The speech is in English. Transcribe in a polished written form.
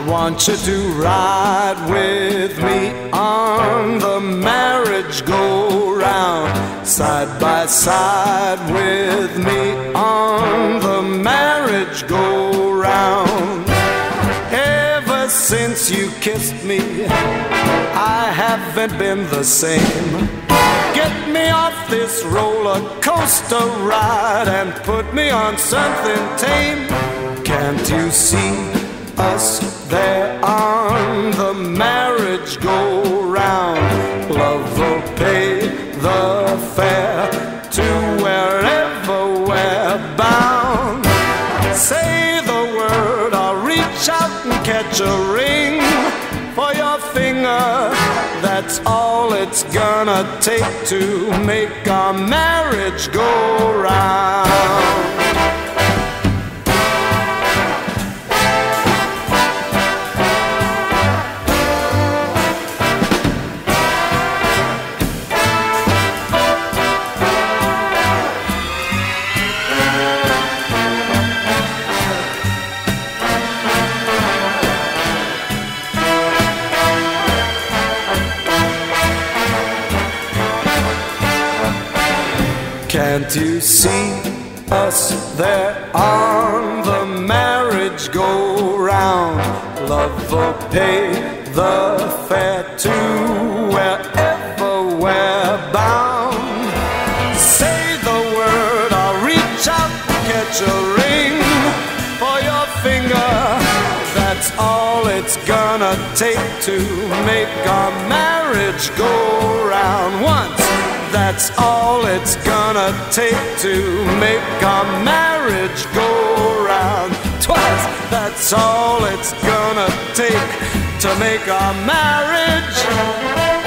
want you to ride with me on the marriage go-round, side by side with me on the marriage go-round. Ever since you kissed me, I haven't been the same. Get me off this roller coaster ride and put me on something tame. Can't you see us there on the marriage go-round? Love will pay the fare to wherever we're bound. Say the word, I'll reach out and catch a ring for your finger. That's all it's gonna take to make our marriage go round. Can't you see us there on the marriage go-round? Love will pay the fare to wherever we're bound. Say the word, I'll reach out and catch a ring for your finger. That's all it's gonna take to make our marriage go round. Once, that's all it's gonna take to make our marriage go round. Twice, that's all it's gonna take to make our marriage